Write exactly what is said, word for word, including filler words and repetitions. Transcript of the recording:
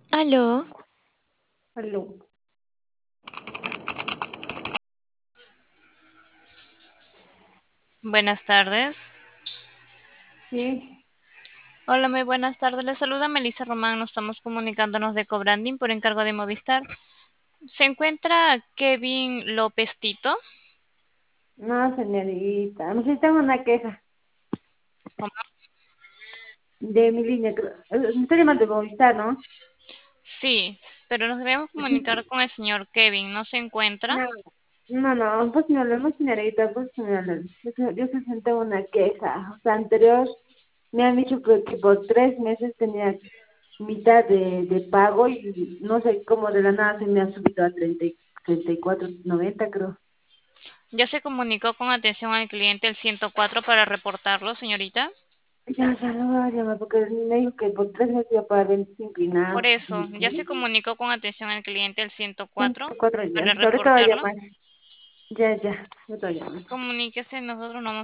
Aló, Aló. buenas tardes. Sí, Hola, muy buenas tardes. Le saluda Melissa Román. Nos estamos comunicándonos de Cobranding por encargo de Movistar. ¿Se encuentra Kevin López Tito? no, señorita. No sé, tengo una queja ¿Cómo? de mi línea. creo- eh, Me está llamando de Movistar, ¿no? Sí, pero nos debemos comunicar con el señor Kevin. ¿No se encuentra? No, no, no, pues no hablemos, señorita, pues no hablemos. Yo, yo yo sí tengo una queja. O sea, anterior me han dicho que, que por tres meses tenía mitad de, de pago y no sé cómo de la nada se me ha subido a treinta y- treinta y cuatro noventa creo. ¿Ya se comunicó con atención al cliente el ciento cuatro para reportarlo, señorita? Ya, ya no voy a llamar porque me dijo que por tres meses iba a pagar veinticinco y Por nada. eso, ¿ya se comunicó con atención al cliente el ciento cuatro Cuatro ya. para Ahorita voy a reportarlo? llamar. Ya, ya. Ahorita voy a llamar. Comuníquese, nosotros no